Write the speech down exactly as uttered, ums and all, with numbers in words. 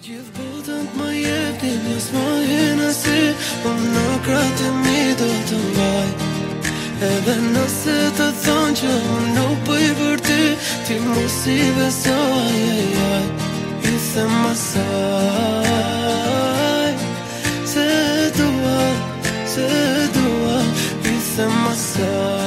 Gjithë botën të më jep një njës më hinë si unë në kratë e mi do të mbaj. Edhe nëse të thonë që unë nuk bëj për ty, ti mos i besoj, aj, aj. I them asaj se dua, se dua. I them asaj